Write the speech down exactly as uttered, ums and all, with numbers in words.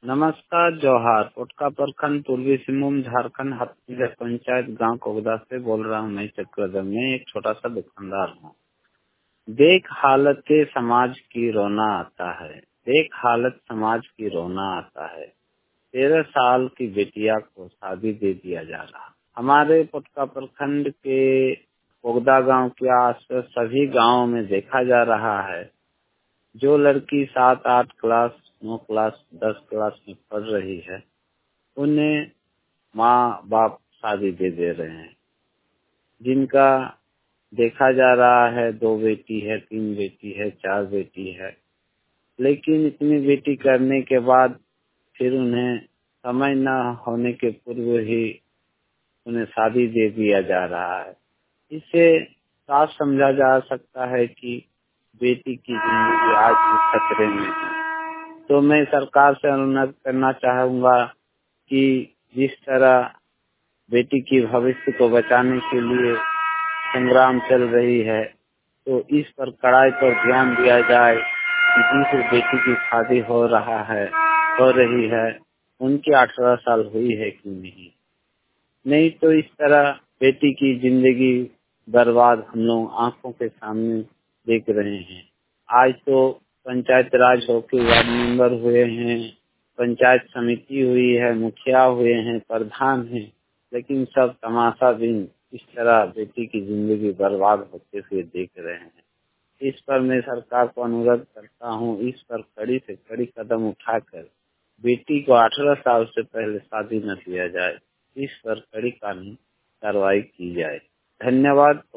नमस्कार जोहार। पोटका प्रखंड पूर्वी सिंहभूम झारखंड हाथीगढ़ पंचायत गांव कोगदा से बोल रहा हूं। मैं चक्रधर में एक छोटा सा दुकानदार हूं। देख हालत के समाज की रोना आता है, देख हालत समाज की रोना आता है। तेरह साल की बेटिया को शादी दे दिया जा रहा। हमारे पोटका प्रखंड के कोगदा गांव के आसपास सभी गांवों में देखा जा रहा है, जो लड़की सात आठ क्लास नौ क्लास दस क्लास में पढ़ रही है, उन्हें माँ बाप शादी दे दे रहे हैं। जिनका देखा जा रहा है दो बेटी है, तीन बेटी है, चार बेटी है, लेकिन इतनी बेटी करने के बाद फिर उन्हें समय न होने के पूर्व ही उन्हें शादी दे दिया जा रहा है। इससे साफ समझा जा सकता है कि बेटी की जिंदगी आज भी खतरे में है। तो मैं सरकार से अनुरोध करना चाहूंगा कि जिस तरह बेटी की भविष्य को बचाने के लिए संग्राम चल रही है, तो इस पर कड़ाई पर ध्यान दिया जाए कि जिस बेटी की शादी हो रहा है हो रही है उनकी अठारह साल हुई है कि नहीं। नहीं तो इस तरह बेटी की जिंदगी बर्बाद हम लोग आंखों के सामने देख रहे हैं। आज तो पंचायत राज होके वार्ड मेंबर हुए हैं, पंचायत समिति हुई है, मुखिया हुए हैं, प्रधान हैं, लेकिन सब तमाशा दिन इस तरह बेटी की जिंदगी बर्बाद होते हुए देख रहे हैं। इस पर मैं सरकार को अनुरोध करता हूं, इस पर कड़ी से कड़ी कदम उठाकर बेटी को अठारह साल से पहले शादी न दिया जाए, इस पर कड़ी कानूनी कार्रवाई की जाए। धन्यवाद।